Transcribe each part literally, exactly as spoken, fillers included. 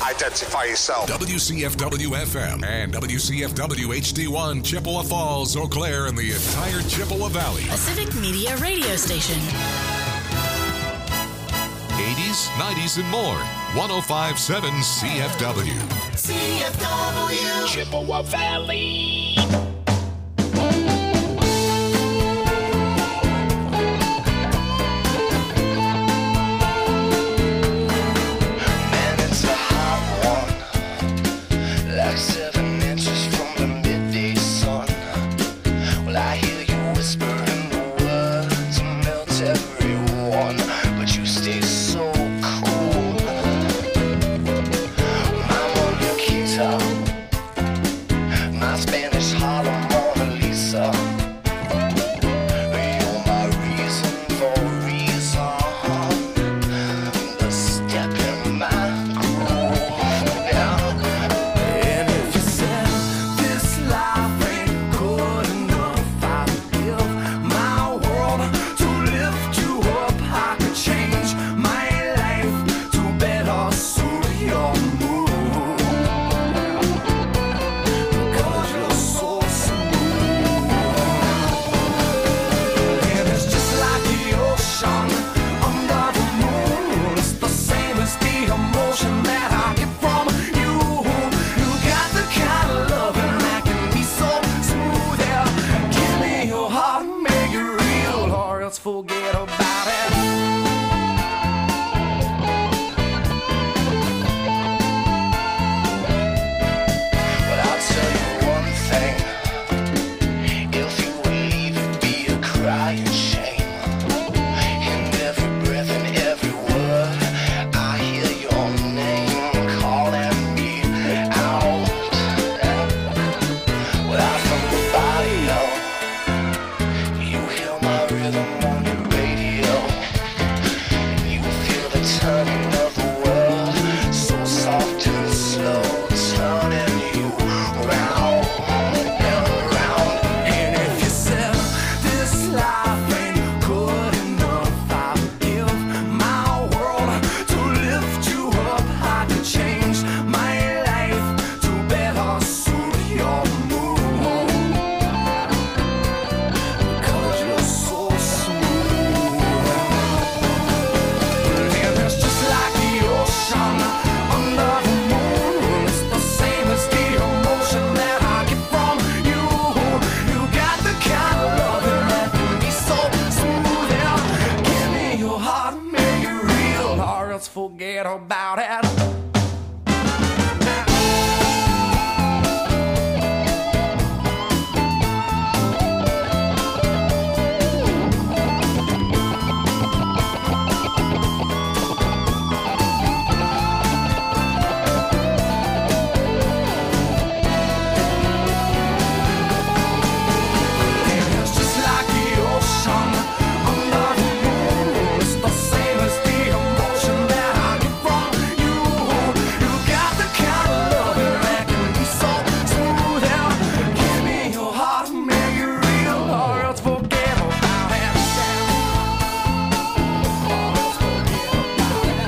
Identify yourself. W C F W F M and W C F W H D one, Chippewa Falls, Eau Claire, and the entire Chippewa Valley. A civic media radio station. eighties, nineties, and more. one oh five point seven C F W. C F W. Chippewa Valley. Man, it's a hot one. Like seven inches from the midday sun. Well, I hear you whispering the words to melt everyone. But you stay so cool. I'm on your guitar. My Spanish Harlem Mona Lisa. You're my reason for reason. The step in my groove. Yeah. And if you said this life ain't good enough, I'd give my world to lift you up. I could change my life to better suit your mood. Because you're so smooth. And it's just like the ocean under the moon. It's the same as the emotion that I get from you. You got the kind of loving that can be so smooth. Yeah. Give me your heart, make it real, or else forget about it. But I'll tell you one thing. If you would leave, it'd be a crying shame. In every breath and every word, I hear your name calling me out. Without from the body, though, you hear my rhythm on your radio. You feel the turning of the world, so soft and slow, turning you round and round. And if you said this life ain't good enough, I'd give my world to lift you up. I could change my life to better suit your mood. Because you're so smooth. And it's just like the ocean under the moon. It's the same as the emotion that I get from you. You got the kind of loving that can be so smooth. Yeah. Give me your heart, make it real, or else forget about it. It's just like the ocean under the moon. It's the same as the emotion that I get from you. You got the kind of loving that can be so smooth. Yeah. Give me your heart, make it real, or else forget about it. Or else forget about it.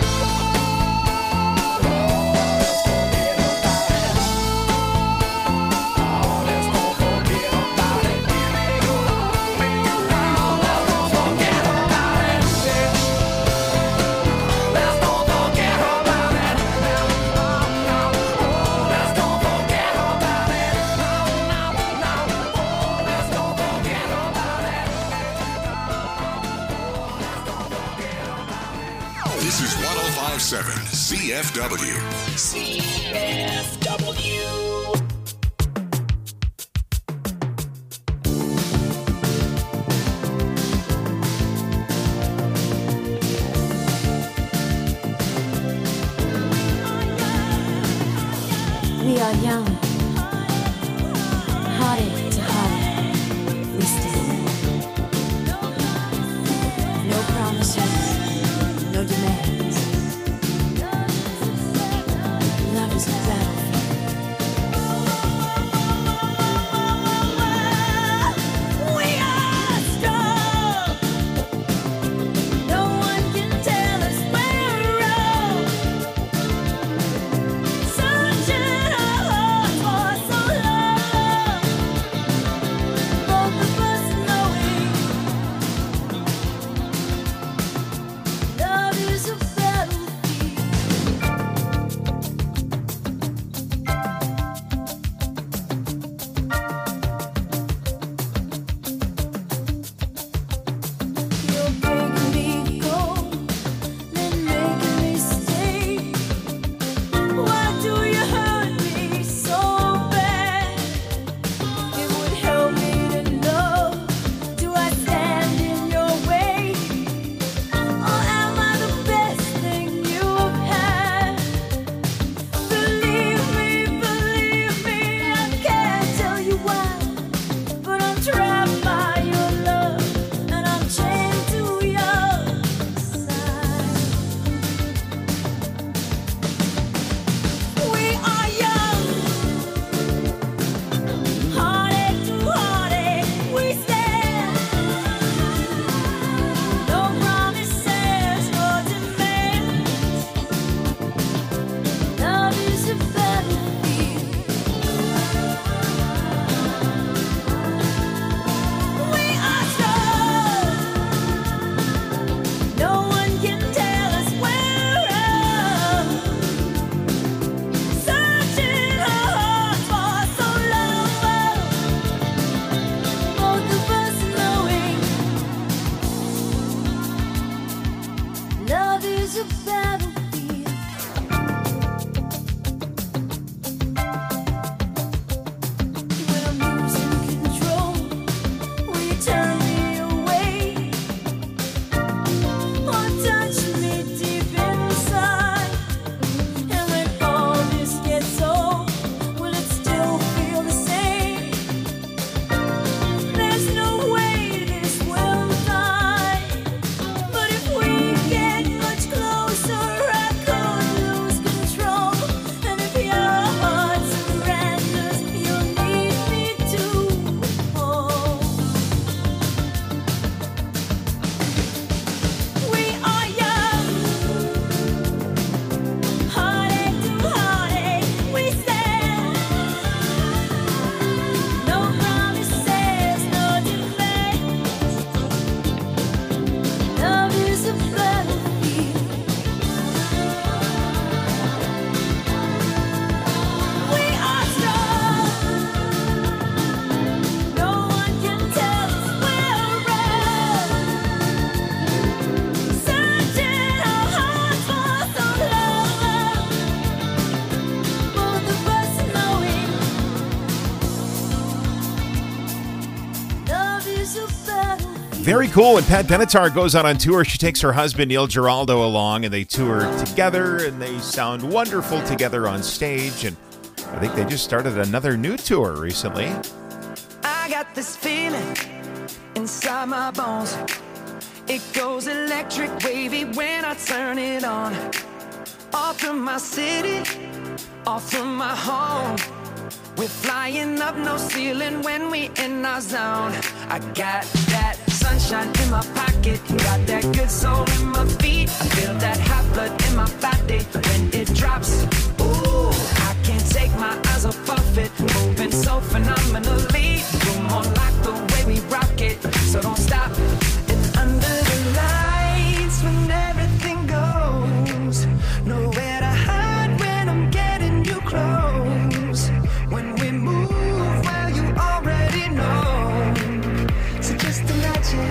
Or else forget about it. Oh, let's don't forget about it. Give me your heart, make it real. Let's don't forget about it. Let's don't forget about it. Oh, let's don't forget about it. No, no, no. Oh, let's don't forget about it. This is one oh five point seven C F W. C F W. We are young, hearted to heart, we stand. No promises, no demands. Love is a battlefield, Very cool. When Pat Benatar goes out on tour, she takes her husband, Neil Giraldo, along, and they tour together, and they sound wonderful together on stage. And I think they just started another new tour recently. I got this feeling inside my bones. It goes electric wavy when I turn it on. Off from my city, off from my home. We're flying up, no ceiling when we in our zone. I got that sunshine in my pocket, got that good soul in my feet. I feel that hot blood in my body when it drops. Ooh, I can't take my eyes off of it, moving so phenomenally. You're more like the way we rock it, so don't stop. And under the lights when everything goes, nowhere to hide when I'm getting you close. When we move, well, you already know. So just imagine.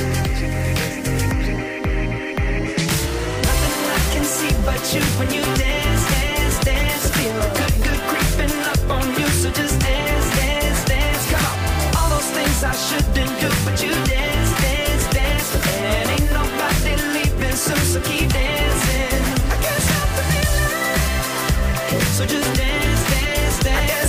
Nothing I can see but you when you dance, dance, dance. Feel good, good creeping up on you. So just dance, dance, dance. Come on. All those things I shouldn't do, but you dance, dance, dance. And ain't nobody leaving soon, so keep dancing. I can't stop the feeling. So just dance, dance, dance.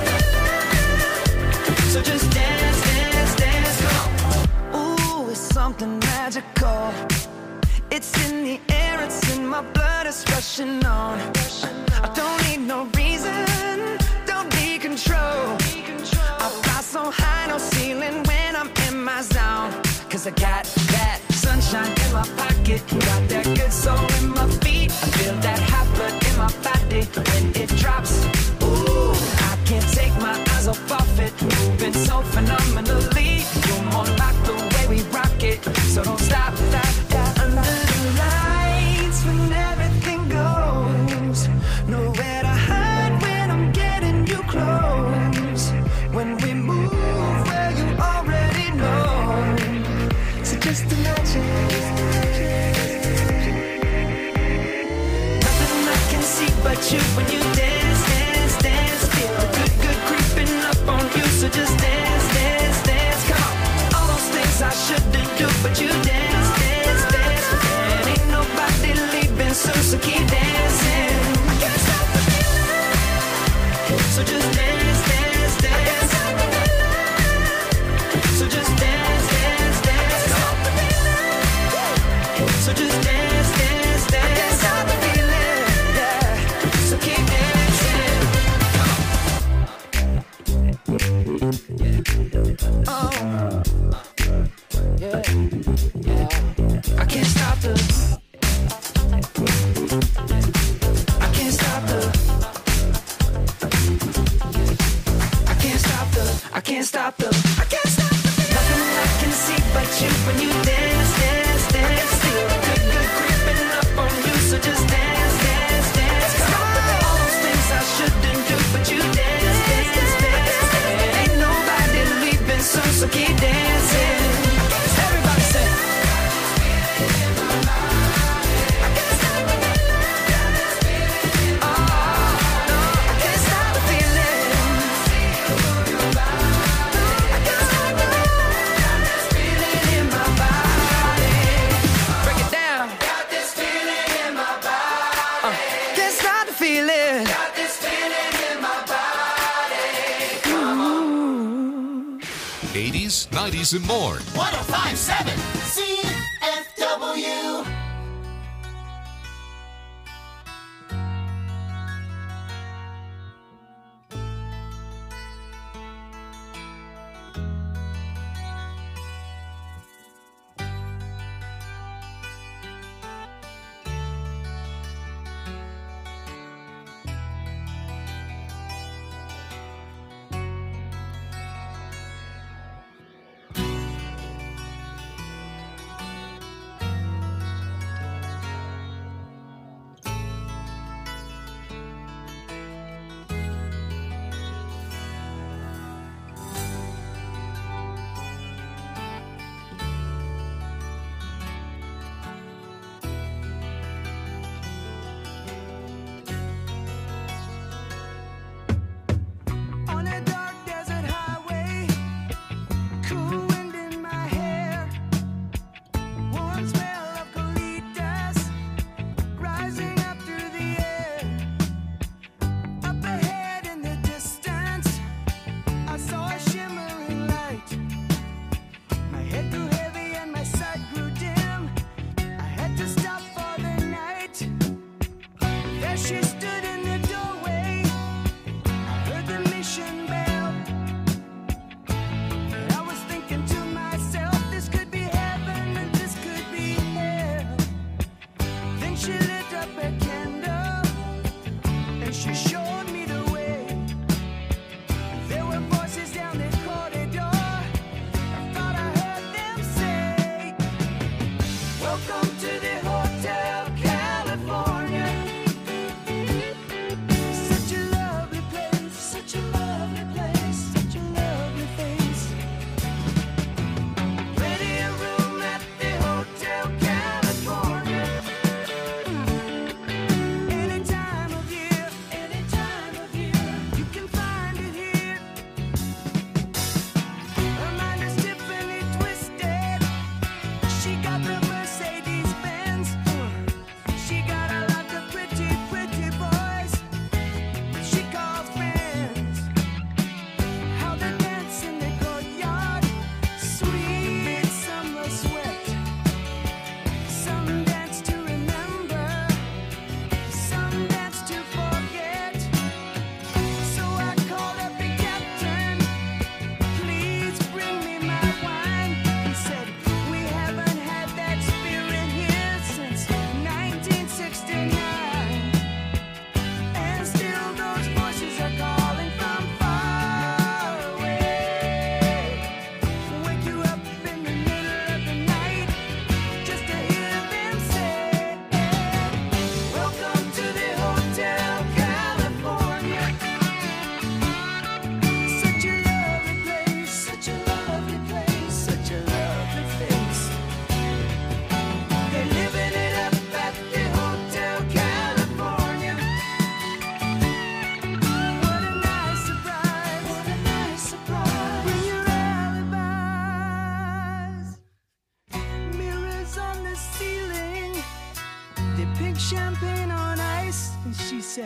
So just dance, dance, dance. Come on. Ooh, it's something magical. It's in the air, it's in my blood, it's rushing on. I don't need no reason, don't need control. I fly so high, no ceiling when I'm in my zone. Cause I got that sunshine in my pocket, got that good soul in my feet. I feel that hot blood in my body when it drops. Ooh, I can't take my eyes off of it, moving so phenomenally. You're more like the way we rock it, so don't stop, stop, stop. Under the lights when everything goes, nowhere to hide when I'm getting you close. When we move, well, you already know. So just imagine. Nothing I can see but you when you dance, dance, dance. Feel good, good creeping up on you. So just dance, dance, dance. Come on. All those things I shouldn't do, but you dance, dance, dance. And ain't nobody leaving soon, so keep dancing. I can't stop the feeling. So just dance, dance, dance. So just dance, dance, dance. So just dance, dance, dance. I can't stop the feeling, yeah. So keep dancing. Oh, yeah, yeah. I can't stop the. I can't stop the. I can't stop the. I can't stop the. I can't stop the. Nothing I can see but you when you dance, dance, dance. Feel good, good creeping up on you. So just dance, dance, dance. Come on. All those things I shouldn't do, but you dance, dance, dance. And ain't nobody leaving soon, so keep dancing. Everybody say. eighties, nineties, and more. one oh five point seven C F W.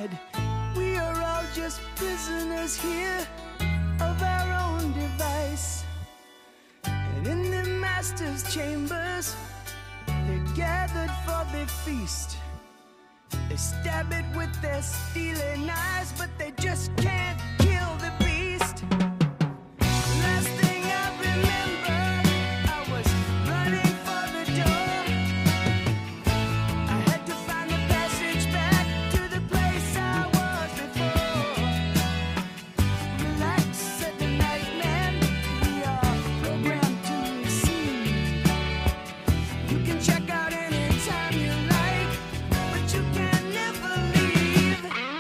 said, we are all just prisoners here of our own device. And in the master's chambers, they're gathered for the feast. They stab it with their steely knives, but they just can't kill the beast. Last thing I remember, I was running for the door. I had to find the passage back to the place I was before. Relax, said the night man, we are programmed to receive. You can check out anytime you like, but you can never leave.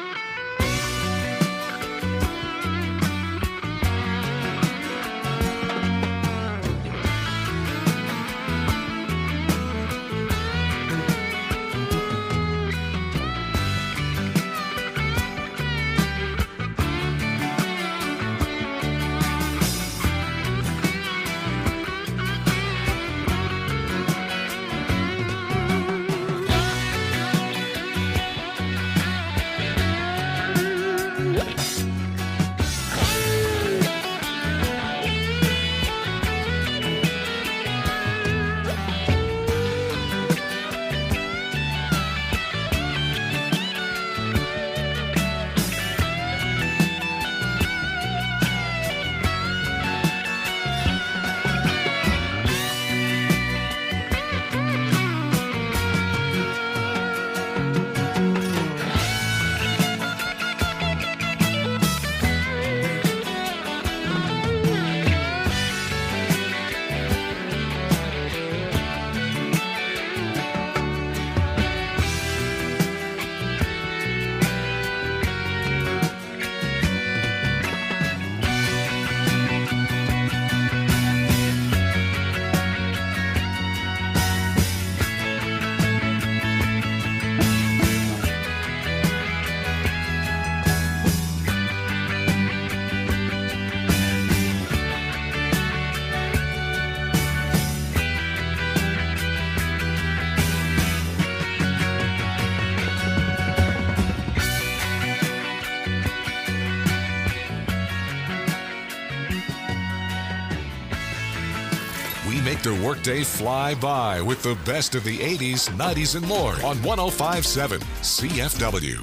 We make their workday fly by with the best of the eighties, nineties, and more on one oh five point seven C F W.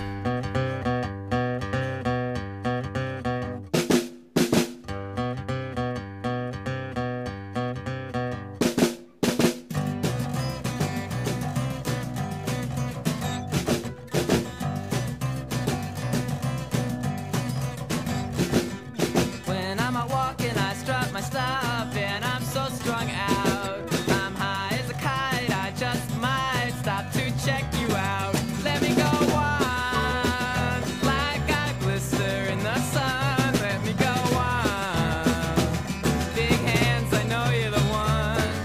When I'm out walking, I strut my stuff, and I'm so strung out. I'm high as a kite, I just might stop to check you out. Let me go on, like I glister in the sun. Let me go on, big hands, I know you're the one.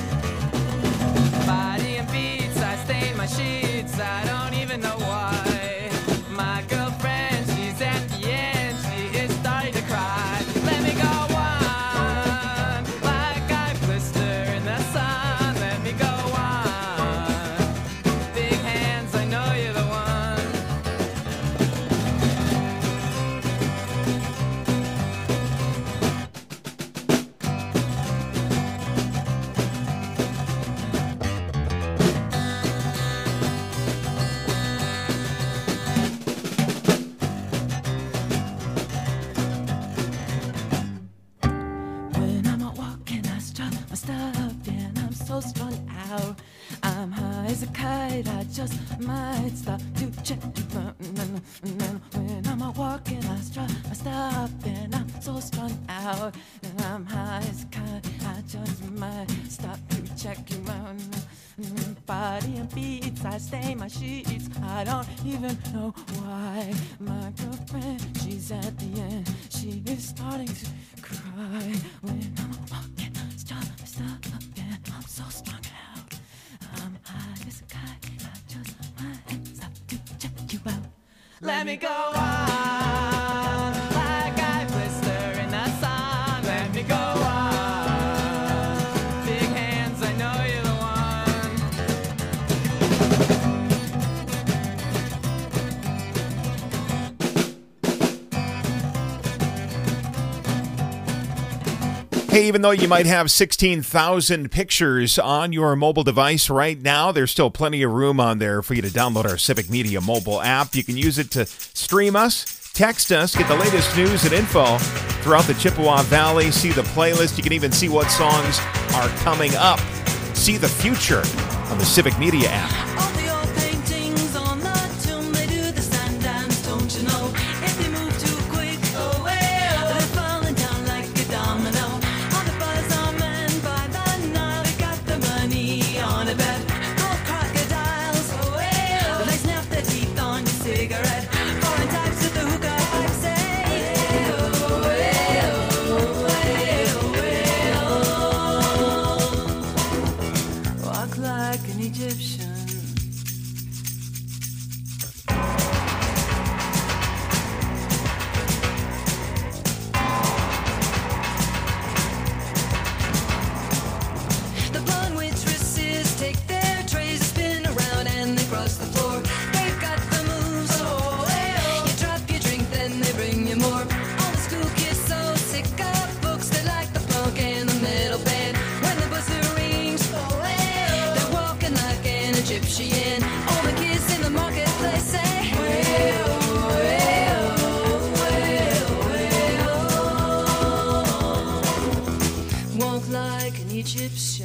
Body and beats, I stain my sheets, I don't even know why. My girlfriend, she's at the end, she is starting to cry. Let me go on, like I blister in the sun. Let me go on, big hands, I know you're the one. When I'm out walking, I strut my stuff, and I'm so strung out. I'm high as a kite, I just might stop to check you out. When I'm out walking, I strut my stuff, and I'm so strung out. And I'm high as a kite, I just might stop to check you out. Body and beats, I stain my sheets, I don't even know why. My girlfriend, she's at the end, she is starting to cry. When I'm walking, stop, stop, and I'm so strung out. I'm high as a kite, I just might stop to check you out. Let me go on, like I blister in the sun. Let me go on, big hands, I know you're the one. Hey, even though you might have sixteen thousand pictures on your mobile device right now, there's still plenty of room on there for you to download our Civic Media mobile app. You can use it to stream us, text us, get the latest news and info throughout the Chippewa Valley, see the playlist. You can even see what songs are coming up. See the future on the Civic Media app. All the old paintings on the tomb, they do the sand dance, don't you know? If they move too quick, oh well, they're falling down like a domino. On the bazaar man by the Nile, they got the money on a bet. Gold crocodiles, oh well, they snap their teeth on your cigarette. Foreign types with the hookah pipe say, oh well, oh well, oh well. Walk like an Egyptian. The blonde waitresses take their trays, spin around and they cross the floor. They've got the moves, oh well. You drop your drink, then they bring you more. All the school kids so sick of books, they like the punk and the metal band. When the buzzer rings, oh well, they're walking like an Egyptian. All the kids in the marketplace say, well, well, well, well. Walk like an Egyptian.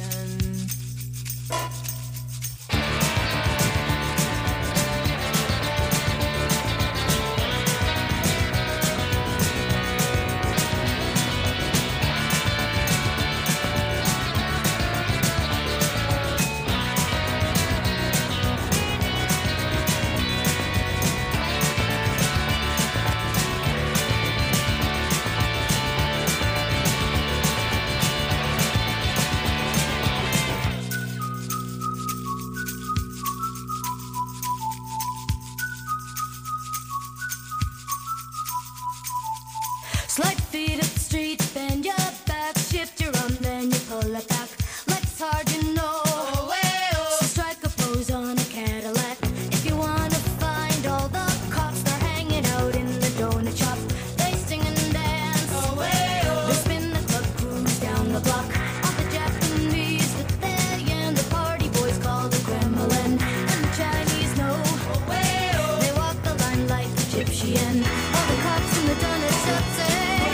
Slide feet up the street, bend your back, shift your arm, then you pull it back. Legs hard, you know. Oh, well. So strike a pose on a Cadillac. If you wanna find all the cops, they're hanging out in the donut shop. They sing and dance. Oh, well. They spin the club, cruise down the block. All the Japanese that they and the party boys call the Kremlin. And the Chinese know. Oh, well. They walk the line like Egyptian. All the cops in the donut shop say,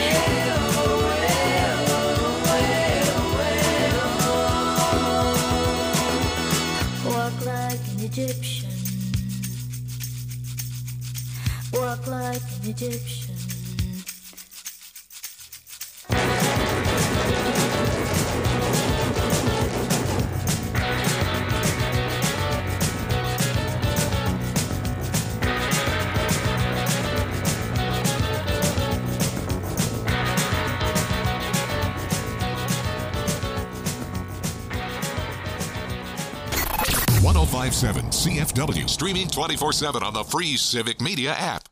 walk like an Egyptian. Walk like an Egyptian. one oh five point seven C F W, streaming twenty-four seven on the free Civic Media app.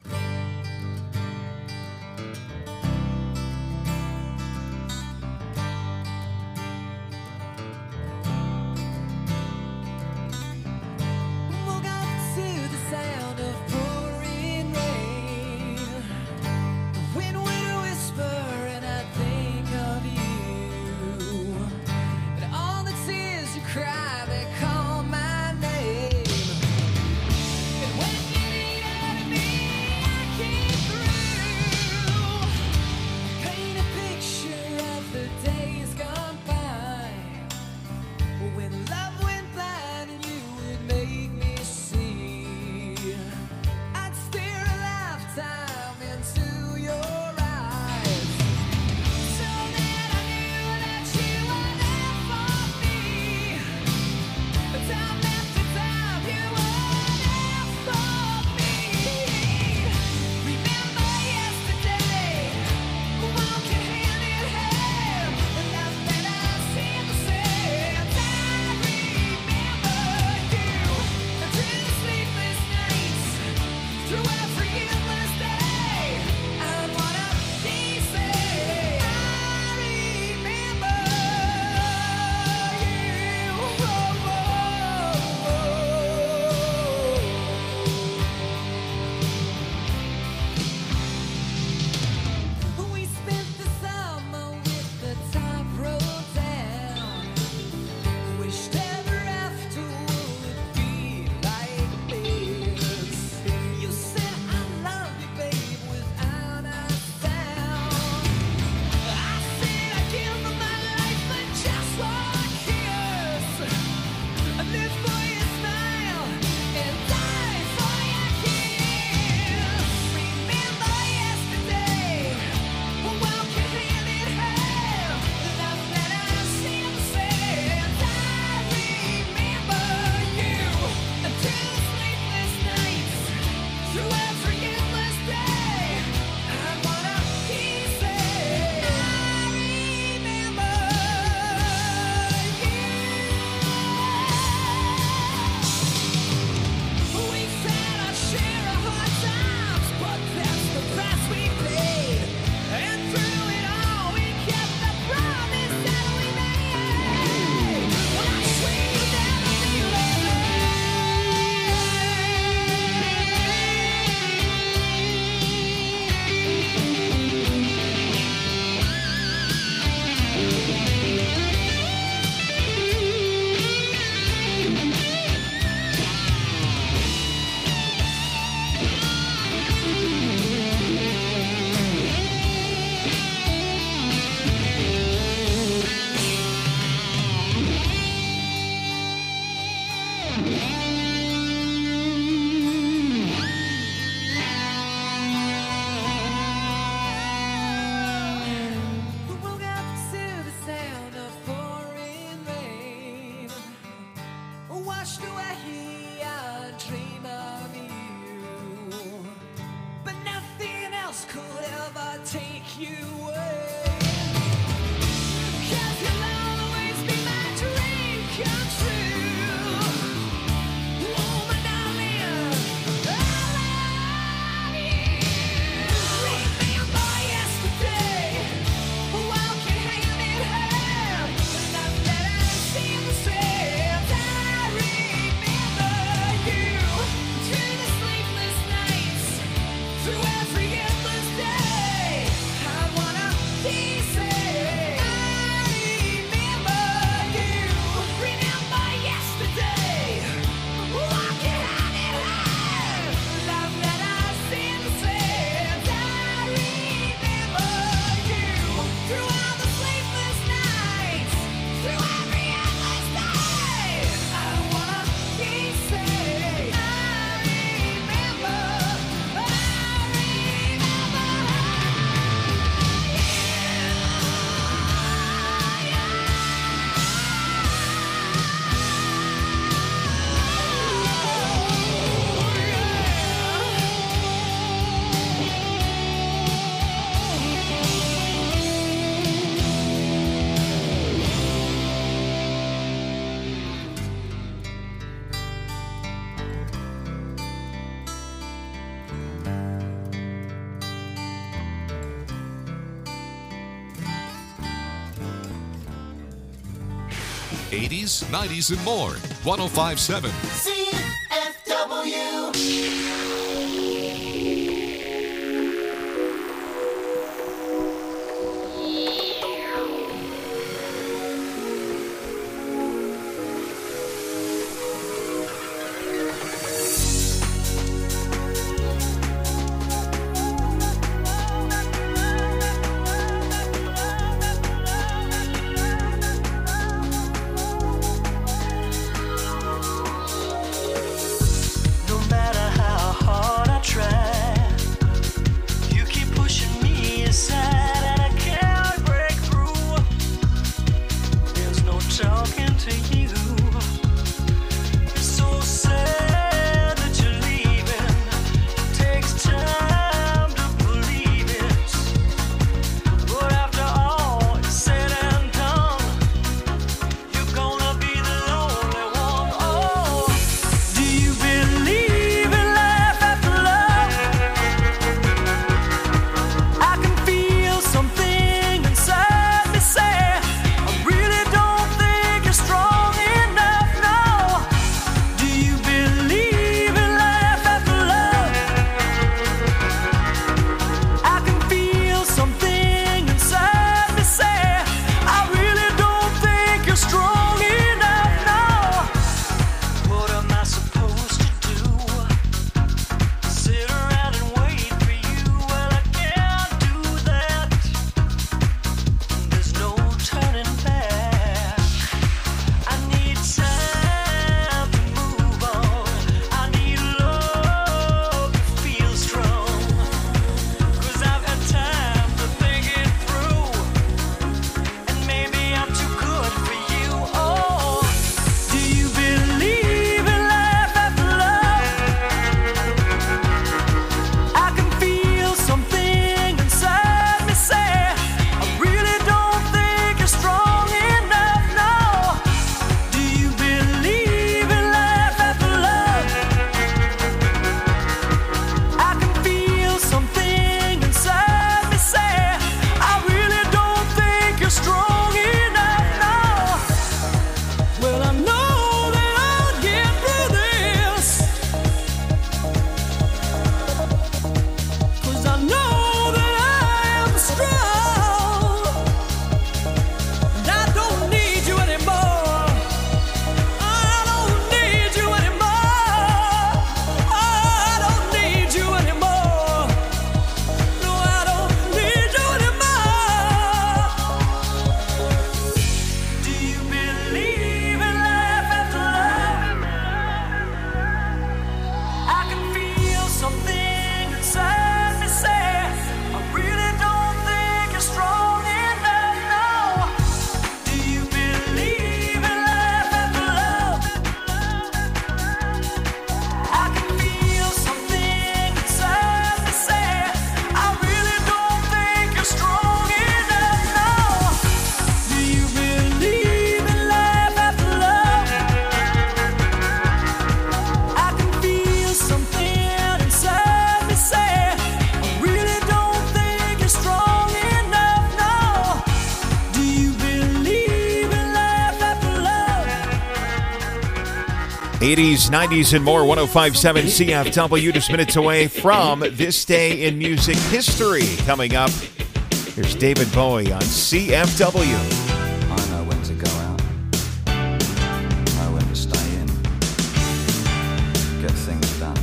Woke up to the sound of pouring rain. The wind would whisper and I think of you. And all the tears you cry, they call my name. And when you need me, you away. 'Cause you'll always be my dream come true. Woman, darling, I love you. Remember yesterday, walking hand in hand, not that I seem the same. I remember you through the sleepless nights, through every endless day. I wanna be safe. I remember you. Remember yesterday, walking hand in hand, love that I seem the same. I remember you through all the sleepless nights, through every endless day. I wanna be safe. I remember. I eighties, nineties, and more. one oh five point seven C F W. No matter how eighties, nineties, and more. one oh five point seven C F W, just minutes away from This Day in Music History. Coming up, here's David Bowie on C F W. I know when to go out. I know when to stay in. Get things done.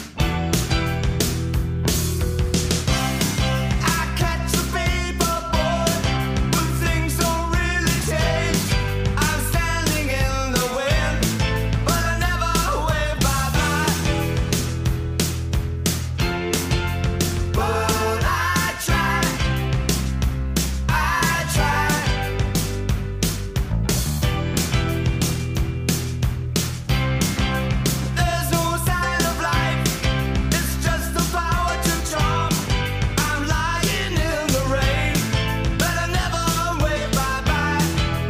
I catch a paper boy, but things don't really change. I'm standing in the wind, but I never wave bye-bye. But I try, I try. There's no sign of life, it's just the power to charm. I'm lying in the rain, but I never wave bye-bye.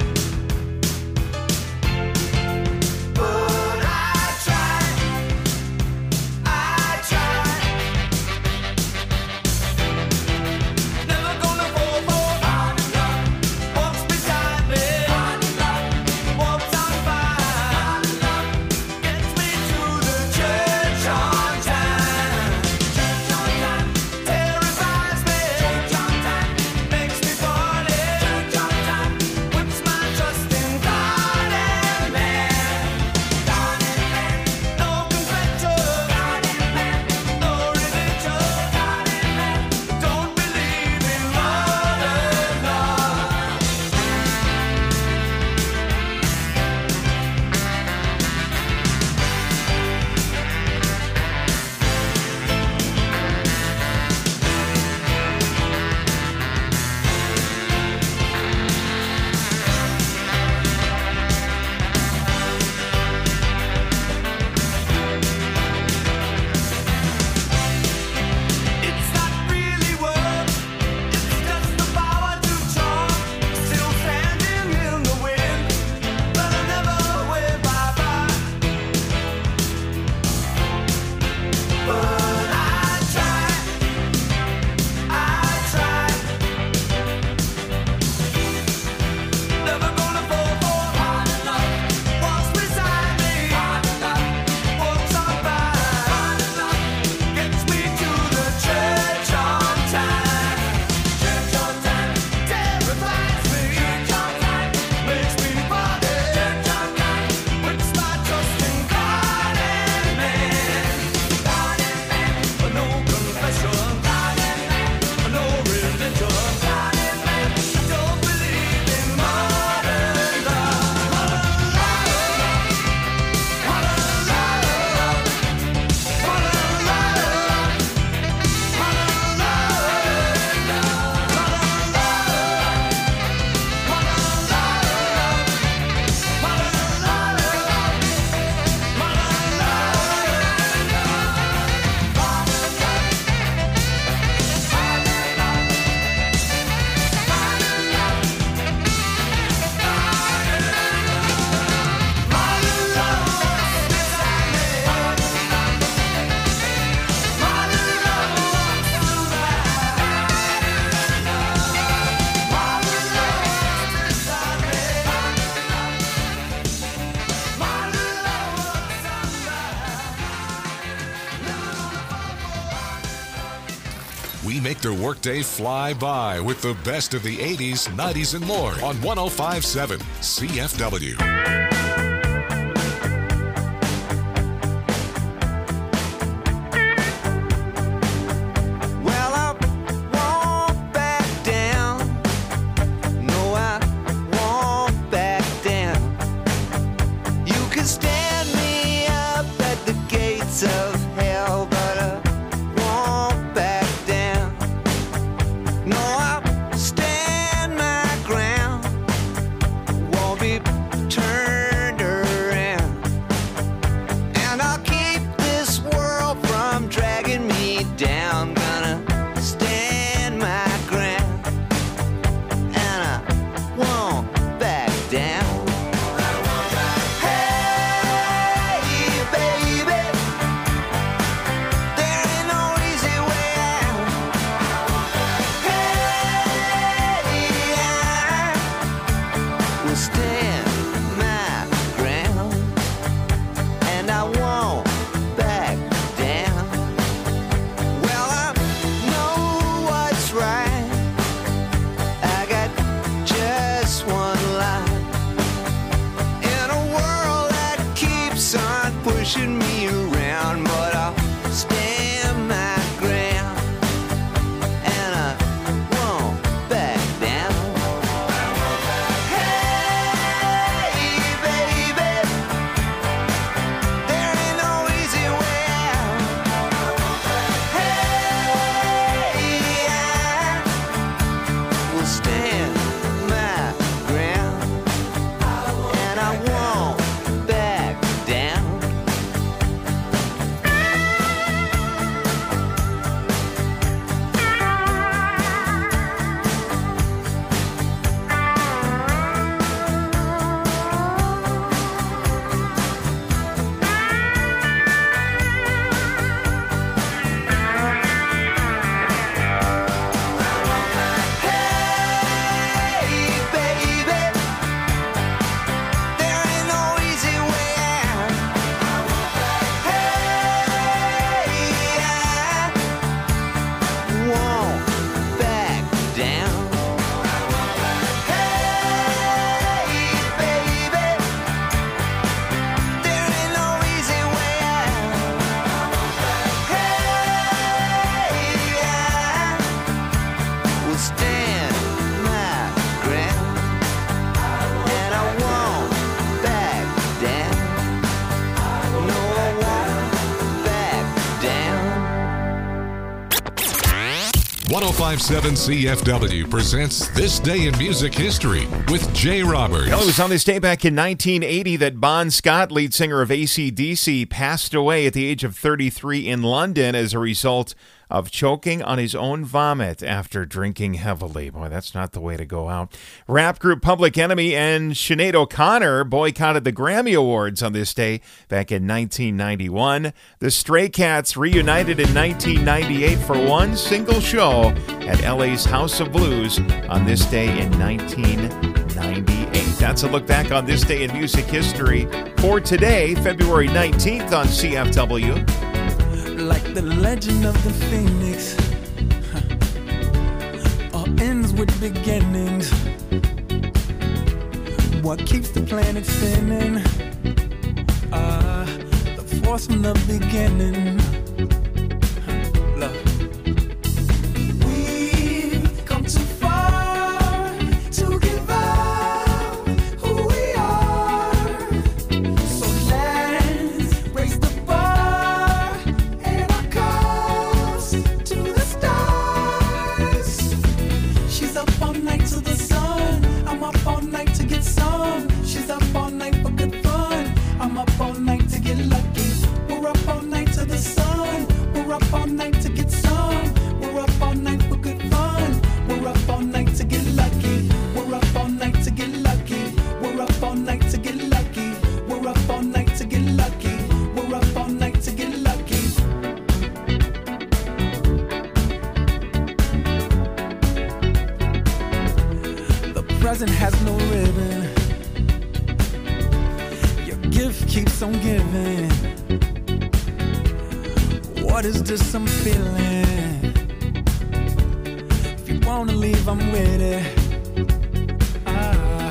But I try, I try. Never gonna fall for walks beside me, walks on by, gets me to the church on time. Church on time terrifies me, makes me party. Church on time puts my trust in God and man. God and man, no confession. God and man, no religion. God and man, don't believe in modern love. It's not really work, it's just the power to charm. Still standing in the wind, but I never wave bye-bye. But I try, I try. Never gonna fall for walks beside me, walks on by, gets me to the church on time. Church on time terrifies me, makes me party. Church on time puts my trust in God and man. God and man, but no confession. God and man, but no religion. God and man, don't believe in modern love. Modern love, modern love, modern love, modern love, modern We make their workday fly by with the best of the eighties, nineties, and more on one oh five point seven C F W. Well, I won't back down. No, I won't back down. You can stand me up at the gates of hell, but I won't back down. No, I'll stand my ground. Won't be turned around. And I'll keep this world from dragging me down. Gonna stand my ground, and I won't back down. Hey, baby, there ain't no easy way out. Hey, I will stand my ground, and pushing me around, but I'll stand my ground, and I won't back down. Hey, baby, there ain't no easy way out. Hey, I will stand my ground, and I won't back down. Hey, baby, there ain't no easy way out. Hey, I won't back down. Hey, baby, there ain't no easy way out. Hey, I will stand my ground, and I won't back down. No, I won't back down. ten fifty-seven C F W presents This Day in Music History with Jay Roberts. Well, it was on this day back in nineteen eighty that Bon Scott, lead singer of A C D C, passed away at the age of thirty-three in London as a result of choking on his own vomit after drinking heavily. Boy, that's not the way to go out. Rap group Public Enemy and Sinead O'Connor boycotted the Grammy Awards on this day back in nineteen ninety-one. The Stray Cats reunited in nineteen ninety-eight for one single show at L A's House of Blues on this day in nineteen ninety-eight. That's a look back on this day in music history for today, February nineteenth on C F W. Like the legend of the phoenix, huh. All ends with beginnings. What keeps the planet spinning? Ah, the force from the beginning. Huh. Love. We've come too far to give up who we are. So let's raise the bar and our cups to the stars. She's up all night to the sun. I'm up all night to get some. She's up all night for good fun. I'm up all night to get lucky. We're up all night to the sun. We're up all night to get some. We're up all night for good fun. We're up all night to get lucky. We're up all night to get lucky. We're up all night to get lucky. We're up all night to get lucky. We're up all night to get lucky. The present has no ribbon. Your gift keeps on giving. What is this I'm feeling? If you wanna leave, I'm with it. Ah.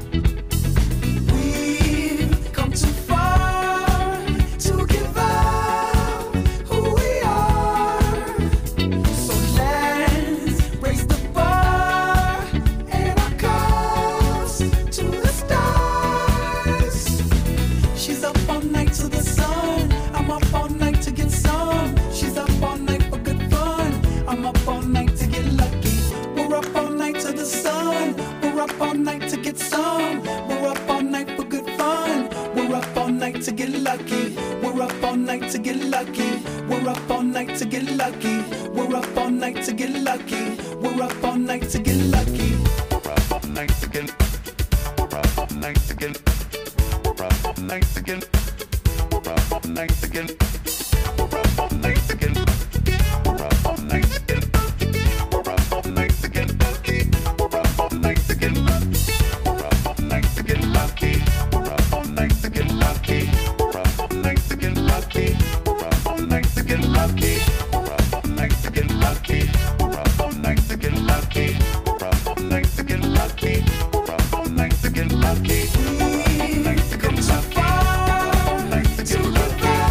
We've come too far to give up who we are. So let's raise the bar and our cups to the stars. She's up all night to the sun. I'm up all night to get some. She's up all night for good fun. I'm up all night to get lucky. We're up all night to the sun. We're up all night to get some. We're up all night for good fun. We're up all night to get lucky. We're up all night to get lucky. We're up all night to get lucky. We're up all night to get lucky. We're up all night to get lucky. We're up all night to get. We're up all night to get. We're up all night to get. We're up all night to get. We're up all night to get. We're up all night to get. We're up all night to get lucky. We're up all night to get lucky. We're up all night to get lucky. We're up all night to get lucky. We're up all night to get lucky. We're up all night to get lucky. We're up all night to get lucky. We're up all night to get lucky. We're up all night to get lucky. We're up all night to get lucky. We're up all night to get lucky. We're up all night to get lucky.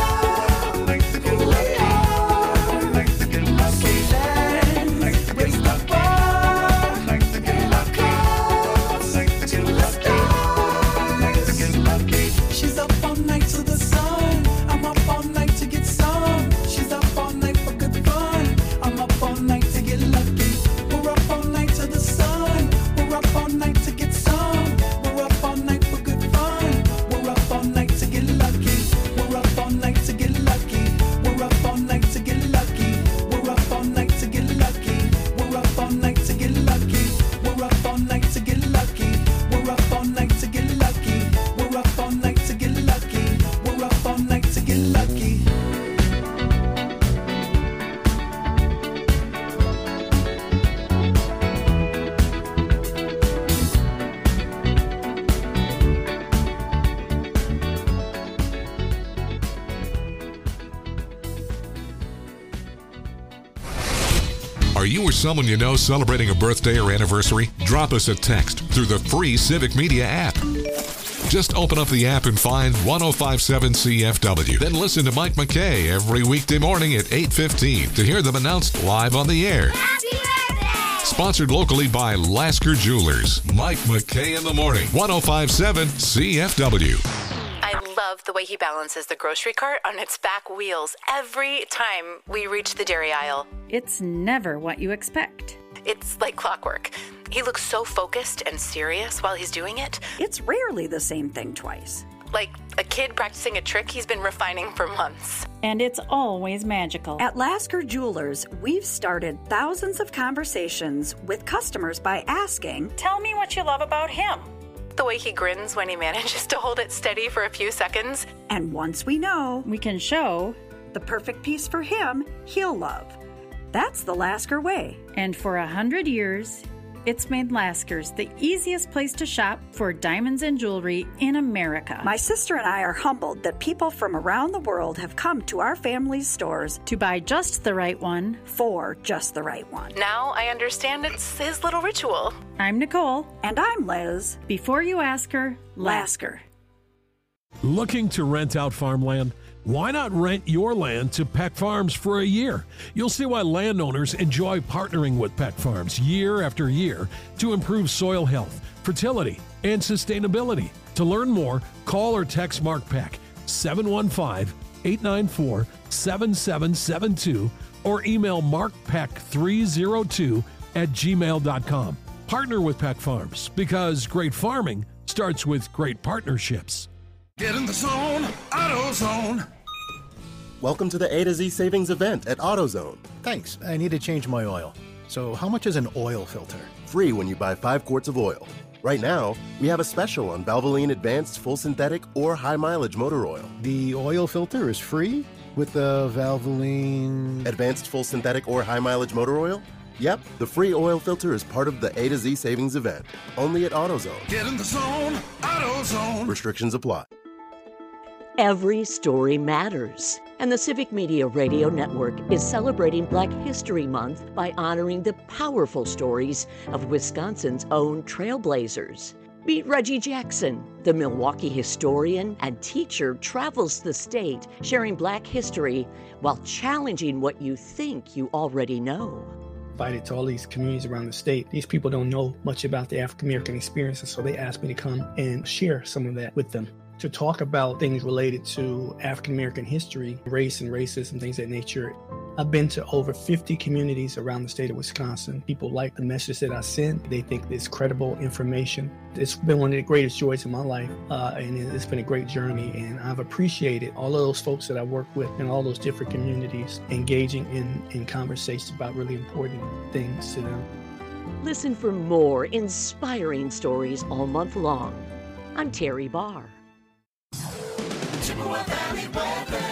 you or someone you know celebrating a birthday or anniversary? Drop us a text through the free Civic Media app. Just open up the app and find ten fifty-seven C F W. Then listen to Mike McKay every weekday morning at eight fifteen to hear them announced live on the air. Happy birthday! Sponsored locally by Lasker Jewelers. Mike McKay in the morning. ten fifty-seven C F W. I love the way he balances the grocery cart on its back wheels every time we reach the dairy aisle. It's never what you expect. It's like clockwork. He looks so focused and serious while he's doing it. It's rarely the same thing twice. Like a kid practicing a trick he's been refining for months. And it's always magical. At Lasker Jewelers, we've started thousands of conversations with customers by asking, "Tell me what you love about him." The way he grins when he manages to hold it steady for a few seconds. And once we know, we can show the perfect piece for him, he'll love. That's the Lasker way. And for a hundred years, it's made Lasker's the easiest place to shop for diamonds and jewelry in America. My sister and I are humbled that people from around the world have come to our family's stores to buy just the right one for just the right one. Now I understand it's his little ritual. I'm Nicole. And I'm Liz. Before you ask her, Lasker. Looking to rent out farmland? Why not rent your land to Peck Farms for a year? You'll see why landowners enjoy partnering with Peck Farms year after year to improve soil health, fertility, and sustainability. To learn more, call or text Mark Peck, seven one five, eight nine four, seven seven seven two, or email mark peck three oh two at gmail dot com. Partner with Peck Farms, because great farming starts with great partnerships. Get in the zone, AutoZone. Welcome to the A to Z savings event at AutoZone. Thanks. I need to change my oil. So how much is an oil filter? Free when you buy five quarts of oil. Right now, we have a special on Valvoline Advanced Full Synthetic or High Mileage Motor Oil. The oil filter is free with the Valvoline... Advanced Full Synthetic or High Mileage Motor Oil? Yep, the free oil filter is part of the A to Z savings event. Only at AutoZone. Get in the zone, AutoZone. Restrictions apply. Every story matters, and the Civic Media Radio Network is celebrating Black History Month by honoring the powerful stories of Wisconsin's own trailblazers. Meet Reggie Jackson, the Milwaukee historian and teacher, travels the state sharing Black history while challenging what you think you already know. Invited to all these communities around the state. These people don't know much about the African American experience, and so they asked me to come and share some of that with them, to talk about things related to African American history, race and racism, things of that nature. I've been to over fifty communities around the state of Wisconsin. People like the message that I send. They think it's credible information. It's been one of the greatest joys in my life, uh, and it's been a great journey. And I've appreciated all of those folks that I work with in all those different communities, engaging in, in conversations about really important things to them. Listen for more inspiring stories all month long. I'm Terry Barr. Chippewa Valley weather.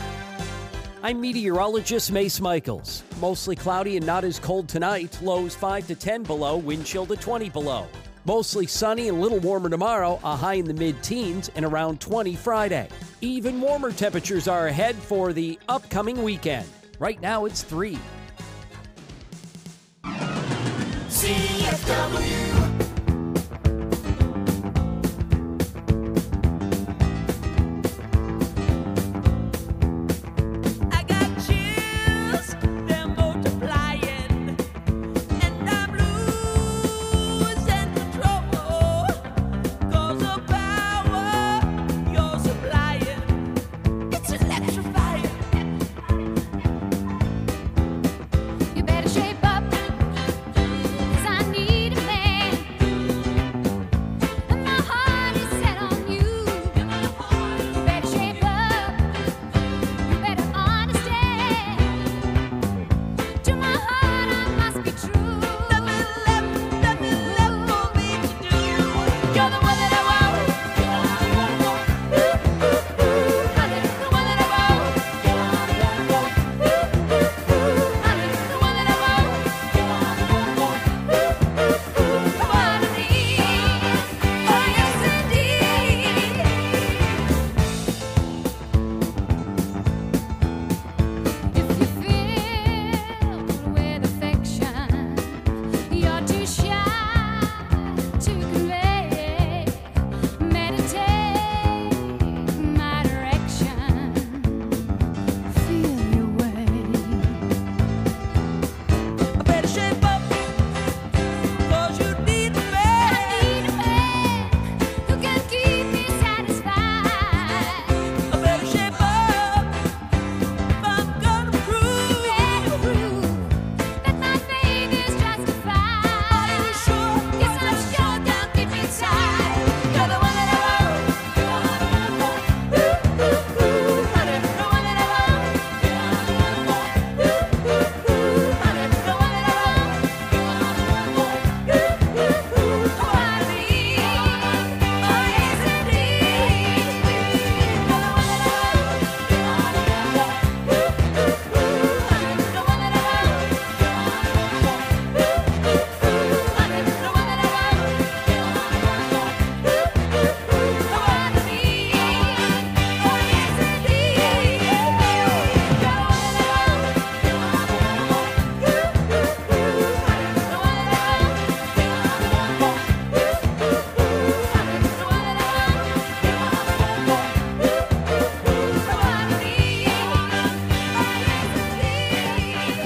I'm meteorologist Mace Michaels. Mostly cloudy and not as cold tonight. Lows five to ten below, wind chill to twenty below. Mostly sunny and a little warmer tomorrow, a high in the mid-teens and around twenty Friday. Even warmer temperatures are ahead for the upcoming weekend. Right now it's three. C F W. You better shape up, 'cause I need a man.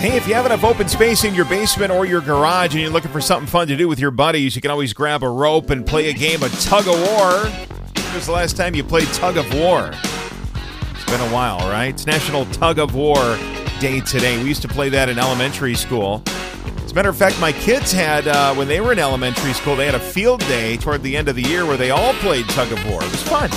Hey, if you have enough open space in your basement or your garage and you're looking for something fun to do with your buddies, you can always grab a rope and play a game of tug of war. When was the last time you played tug of war? It's been a while, right? It's National Tug of War Day today. We used to play that in elementary school. As a matter of fact, my kids had, uh, when they were in elementary school, they had a field day toward the end of the year where they all played tug of war. It was fun.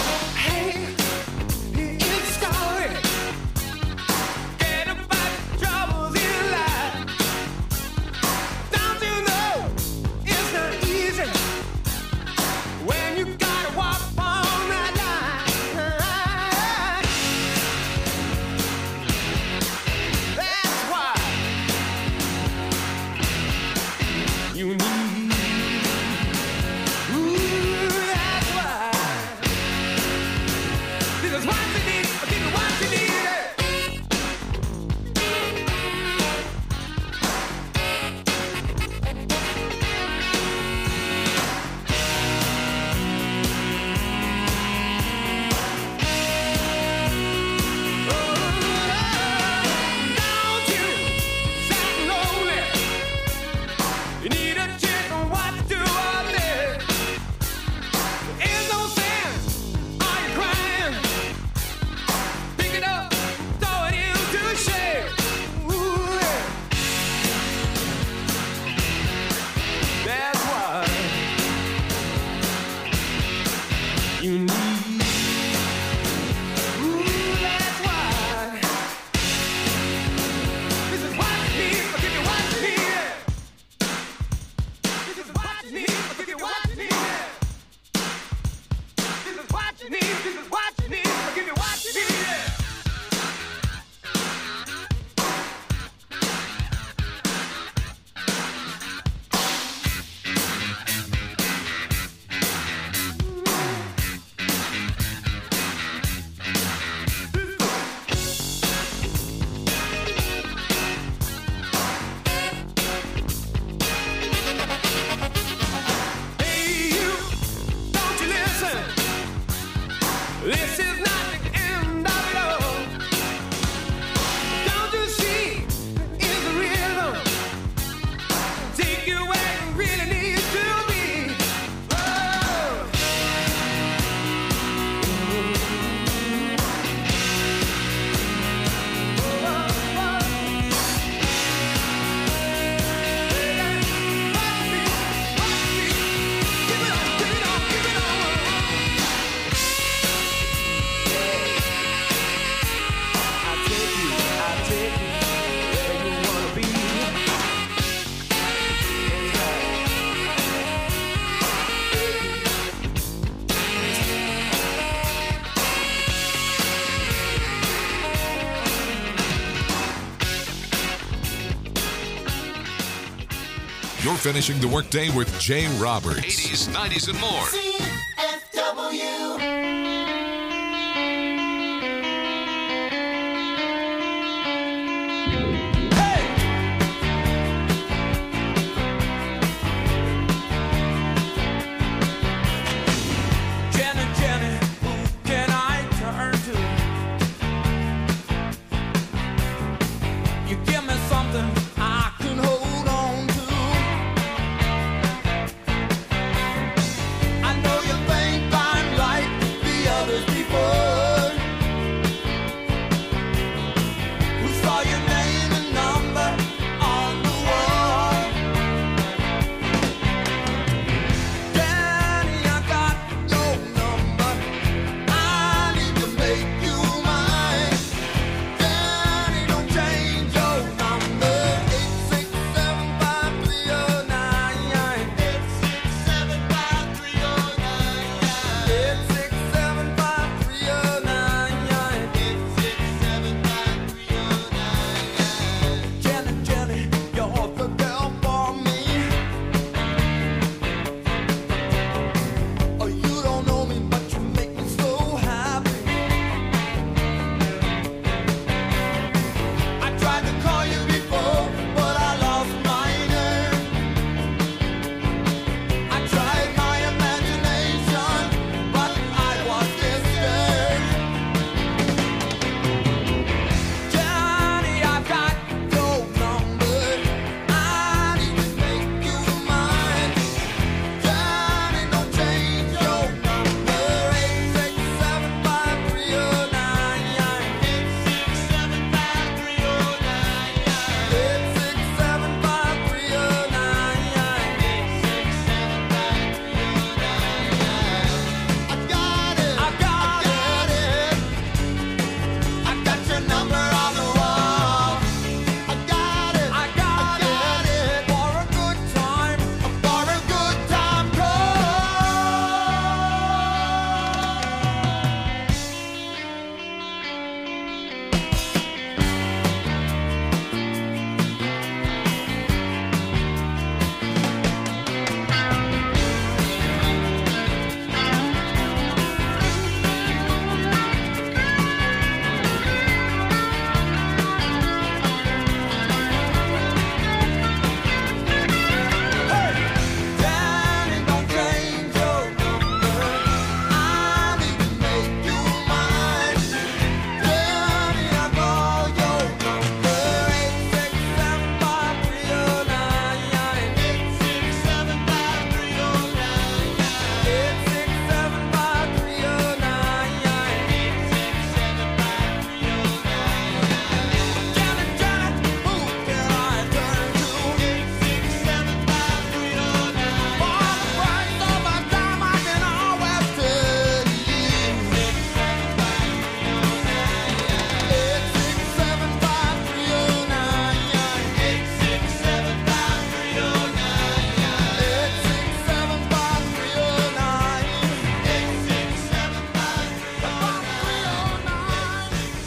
You're finishing the workday with Jay Roberts. eighties, nineties, and more.